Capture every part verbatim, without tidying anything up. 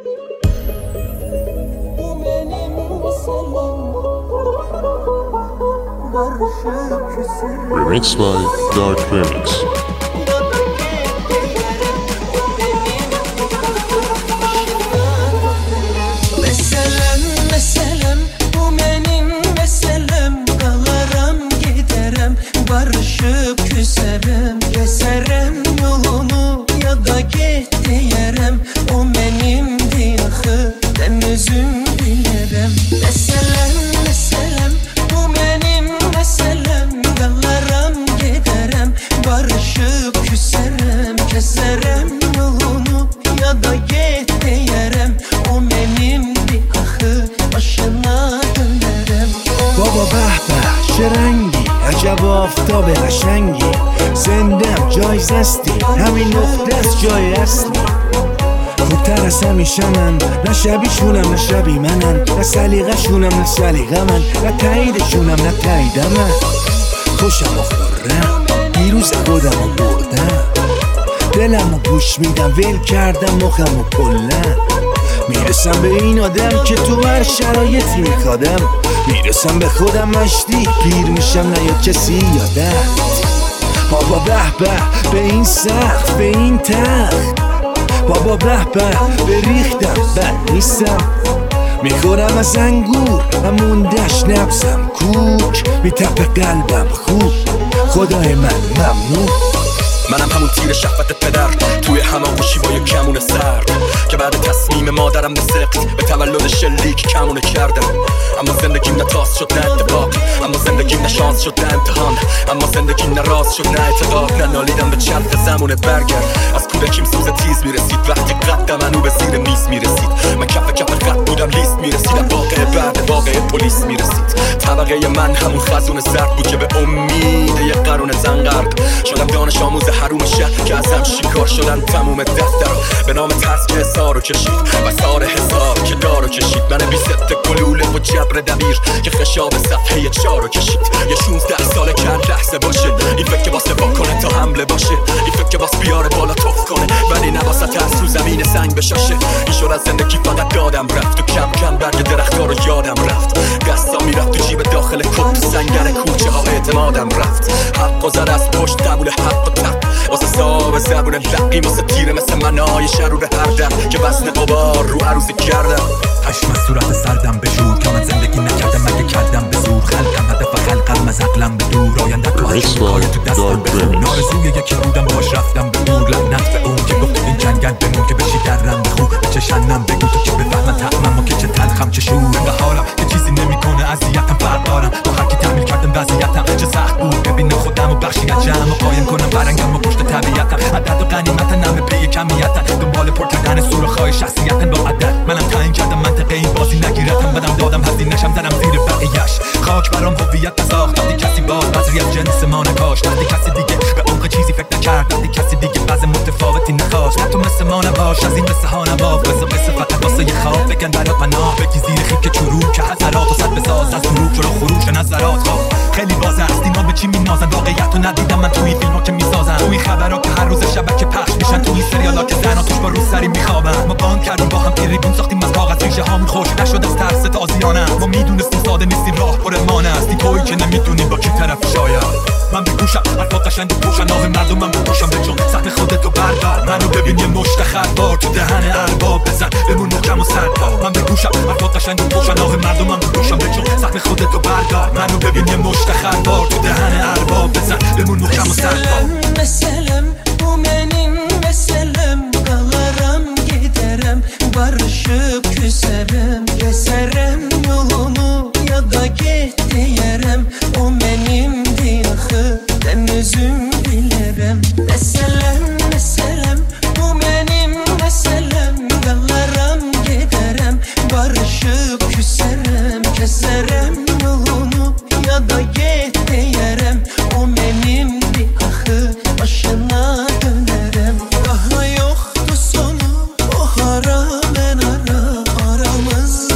Remixed by Dark Remix. Meselem meselem bu benim meselem, kalaram giderem barışıp küserim, keserem yolunu ya da git diyerem, o benimdi ahı ben özüm dilerim. Meselem meselem bu benim meselem, kalaram giderem barışıp küserim, keserem yolunu ya da git diyerem, o benimdi ahı başına dönerim. بابا به به چه رنگی، عجب آفتاب قشنگی، زندم جایزه استی، همین نقطه است جای اصلی. خوبتر از همیشنن، نه شبیشونم نه شبی منن، نه سلیقه‌شونم نه سلیقه من، نه تاییدشونم نه تایید من. خوشم و خورم دیروز خودم رو بردم، دلم رو گوش میدم ول کردم مخم و کلم. میرسم به این آدم که تو هر شرایطی میخوادم، میرسم به خودم مشتی پیر میشم نیاد کسی یادم. بابا به به به این سخت به این تخت، بابا به به به ریختم بد نیستم. میخورم از انگور هموندش نبزم کوک، میتپه قلبم خوب خدای من ممنون. منم همون تیر شهوت پدر توی هماغوشی با یک کمون سرد، که بعد تصمیم مادرم به سقط به تولد شلیک کمونه کردم. اما زندگیم نه تاس شد نه اتفاق، اما زندگیم نه شانس شد نه امتحان، اما زندگیم نه راز شد نه اعتقاد. نه نالیدم به چرخ زمونه برگرد، از کودکیم سوز تیز میرسید وقتی قدم منو به زیر میز میرسید. من کف کف خط بودم لیست میرسید، واقع بعد واقع پلیس میرسید. طبقه من همون خزون زرد بود که به امید یه قرون زنگرد شدم دانش آموز حروم شهر، که ازم شکار شدن تموم دفتر به نام ترس که حسارو کشید و سار حساب که دارو کشید. من بی ست گلوله و جبر دبیر که خشاب صفحه چارو کشید. یه شونزده ساله کرد لحظه باشه، این فکر که واسه واکنه تا حمله باشه، این فکر که واس بیاره بالا توف کنه ولی نواسه ترس رو زمین سنگ بشاشه. این شد از زندگی فقط دادم رفت و کم کم برگ درختار رو یادم رفت. دستا میرفت تو جیب داخل کت، تو سنگر کوچه ها اعتمادم رفت. حق و زد از پشت قبول حق و تق واسه صاحب زبون لقی واسه تیره مثل منای شرور هر دم که وزن قبار رو عروضی کردم. هشم از صورت سردم به شور که من زندگی نکردم مگه کردم به زور. خلقم هدف خلقم از عقلم به دور، آینده تو هشم کاری تو دستم به خون. نارزوی یکی بودم باش رفتم به دور، لعنت به اون که گفت این جنگل بمون که بشی درم به خوب به چشنم بگو تو که بفهمن طعمم و که چه تلخم چه شور. به حالم که چیزی نمیکنه اذیتم فرق دارم با هر کی تحمیل کردم وضعیتم چه سخت بود ببینم خودم و بخشی از جمع و قایم کنم برنگم و پشت طبیعتم. عدد و غنیمتن همه پی کمیتن، دنبال پر کردن سوراخ‌های شخصیتن با عدد. منم تعیین کردم منطقه این بازی نگیرتم، بدم دادم هزینه نشم زدم زیر بقیه‌اش. خاک برام هویت نساخت وقتی کسی باز بذری از جنس ما نکاشت، وقتی کسی دیگه به عمق چیزی فکر نکرد، وقتی کسی دیگه وضع متفاوتی نخواست. نه تو مثل ما نباش از این قصه ها نباف، قصه قصه فقط واسه یه خواب بکن برا پناه بگی زیر خیک چروک که حضرات و صد بساز از دروغ جلو خروش نظرات. خواب خیلی واضح است اینا به چی مینازن، واقعیت رو ندیدم من توی فیلم‌ها که میسازن، توی خبرها که هر روز شبکه پخش میشن، توی سریالا که زنا توش با روز سری میخوابن. ما باند کردیم با هم تریبون ساختیم از کاغذ ریشه هامون خوش نشد از ترس تازیانه. ما میدونستیم ساده نیستیم راه پر مانه هستی تویی که نمیدونی با کی طرف شاید. من بگوشم حرفات قشنگ و پوشن آه مردم من بگوشم به جون سطح خودتو بردار. منو ببین یه مشت خربار تو دهن ارباب بزن بمون محکم و سردار. من بگوشم حرفات قشنگ و پوشن آه مردم من بگوشم به جون سطح خودتو بردار. منو ببین یه مشت خربار تو دهن ارباب بزن بمون محکم و سردار. Meselem bu benim meselem, kalaram giderem barışıp küserim, keserem yolunu ya da git diyerem, o benimdi ahı ben özüm dilerim. Meselem meselem bu benim meselem, kalaram giderem barışıp küserim, keserem yolunu ya da git diyerem, o benimdi ahı başına dönerim. Daha yoktu sonu o haramen ara aramızda.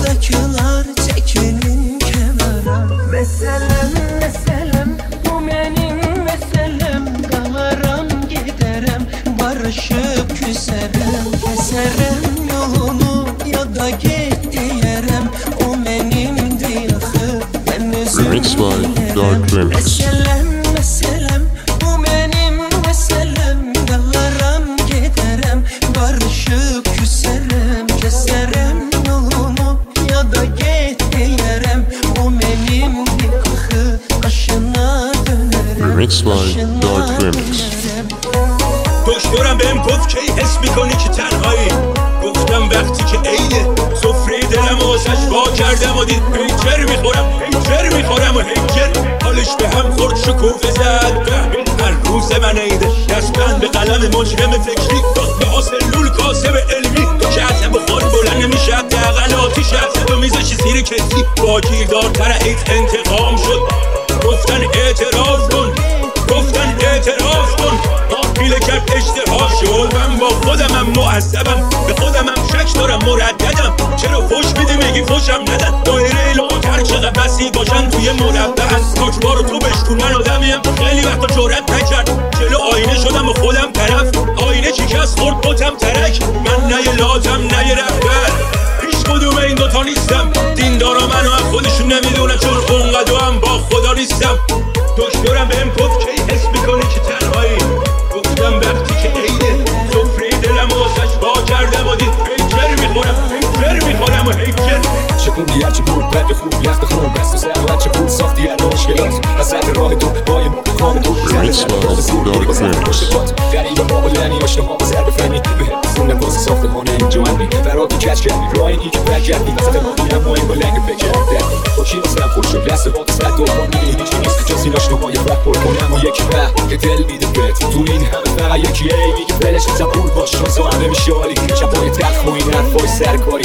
da git diyerem. O menimdi axı, ben özüm Remix by Dark bilərəm. Remix. Meselem, meselem, bu benim meselem. Dalaram giderem, barışıp küserim. Keserem yolumu ya da git diyerem. O menimdi axı, başına dönerim. Remix by Dark Başına Remix. dönerim. دکترم بهم گفت کی حس میکنی که تنهایی گفتم وقتی که عیده سفره دلم واسش وا کردم و دید هیچر میخورم هیچر میخورم و هیچر حالش به هم خورد شکوفه زد بهمین هر روز من عیده دستبند به قلم مجرم فکری به آسلول کاسب علمی که حسن بخور بلند نمیشه حداقل آتیش حسد و میزشی زیر کسی با گیردارتر عید انتقام شد گفتن اعتراف کن گفتن اعتراف کن پیله کرد اشتها شد من با خودمم معذبم به خودمم شک دارم مرددم چرا فوش میدی میگی فوشم ندن دایره لاتر چقدر بسیط باشن توی مربعن کجبارو تو بشکون من آدمیم خیلی وقتا جرأت نکرد جلو آینه شدم و خودم طرف آینه شکست خورد باتم ترک من نه یه لاتم نه یه رهبر هیچ کدوم این دوتا نیستم دیندارا منو از خودشون نمیدونن چون اونقدر هم با خدا نیستم دکترم بهم گفت کی حس میکنی که تنهایی گفتم وقتی که عیده سفره دلم واسش وا کردم و دید هیچر میخورم هیچر میخورم و هیچر چه خوندی هرچه بود بد خوب یخت خون بست و سرمت چه بود ساختی هر مشکلات وسط راه تو با یه مقام تو Remix by Dark Remix. غریبه ها و لعنی آشنا ها و ضرب فنی به حسونه واسه ساختمانه اینجا منی برات کچ کردی راه اینی که برگردی وقت ماهی هم مهم با لنگ فکر کردی با کی واسه هم خوش شد لسه با دست دو کنی هیچی نیست جاسی ناشناهای فرق پر کنم و یکی به که دل میده بهت تو این همه فقط یکی ای میگه بلش زبور باش شانس همه میشه عالی چپای تلخ و این حرفای سرکاری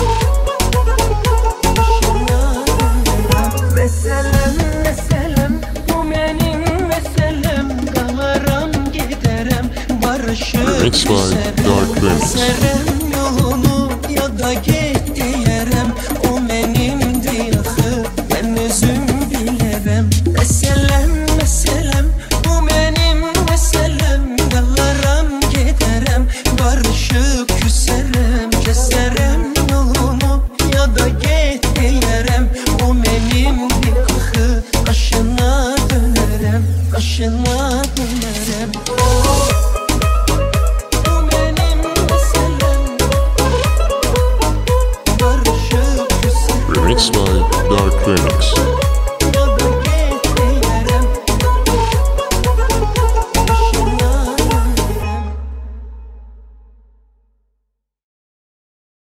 Meselem, meselem, bu benim meselem. Dalaram giderem, barışıp Remix by Dark küserim. Remix. Keserem yolunu ya da git diyerem. O menimdi axı, ben özüm bilərəm. Meselem, meselem, bu benim meselem. Dalaram giderem, barışıp küserim. Keserem yolunu ya da git diyerem. O menimdi axı, başına dönerim. Başına dönerim. Bu benim meselem. Barışıp küserim. Remix by Dark Remix.